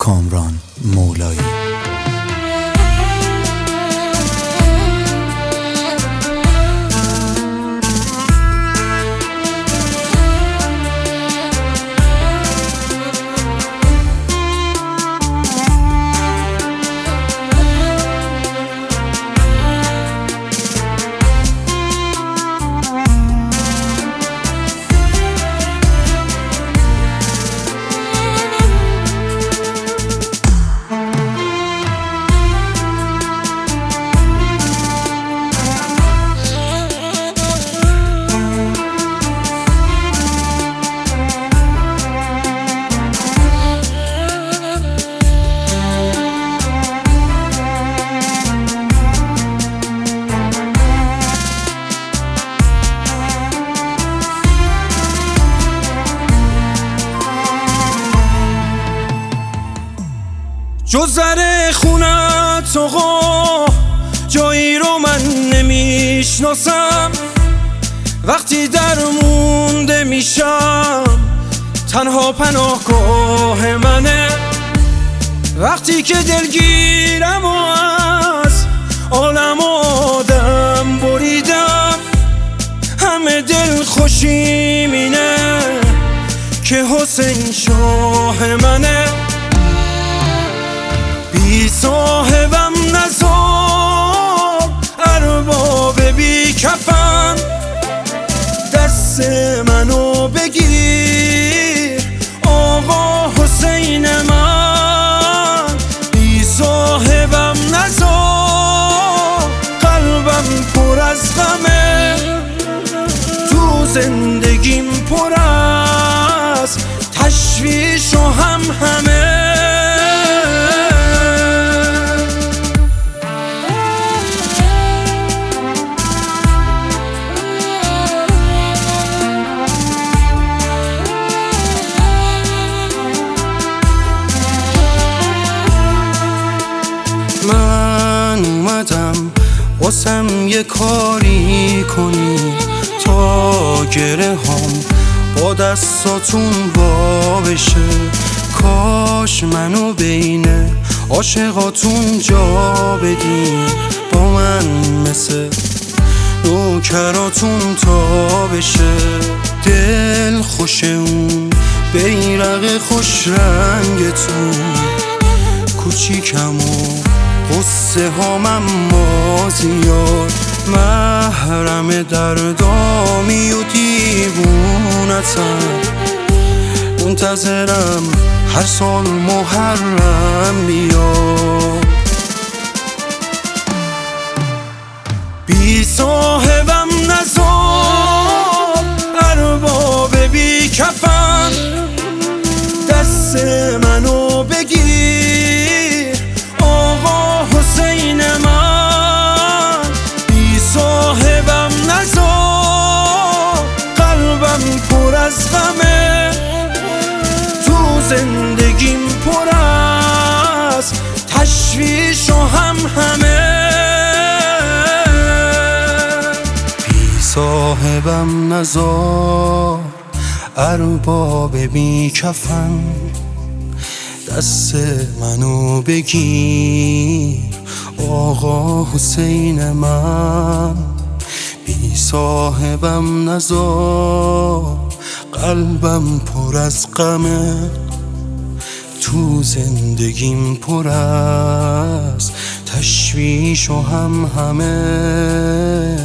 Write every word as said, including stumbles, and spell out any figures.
کامران مولایی. جز زر خونت آقا جایی رو من نمیشناسم، وقتی درمونده میشم تنها پناهگاه منه، وقتی که دلگیرم و از عالم آدم بریدم، همه دل خوشیم اینه که حسین شاه منه. بی صاحبم نزار ارباب بی کفن، دست منو بگیر آقا حسین من. بی صاحبم نزار قلبم پر از غمه، تو زندگیم پر از تشویش و هم همه. من اومدم واسم یه کاری کنی تا گره هم با دستاتون وا بشه، کاش منو بین عاشقاتون جا بدین، با من مثل نوکراتون تا بشه. دل خوش اون بیرق خوش رنگتون، کوچیکم و قصه هام اما زیاد، محرم دردامی و دیوونتم، منتظرم هر سال محرم بیاد. بی صاحبم نزار ارباب بی کفن، دست منو بگیر آقا حسین من. بی صاحبم نزار قلبم پر از غمه، تو زندگیم پر از تشویش و هم همه. بی صاحبم نزار ارباب بی کفن، دست منو بگیر آقا حسین من. بی صاحبم نزار قلبم پر از غمه، تو زندگیم پر از تشویش و هم همه.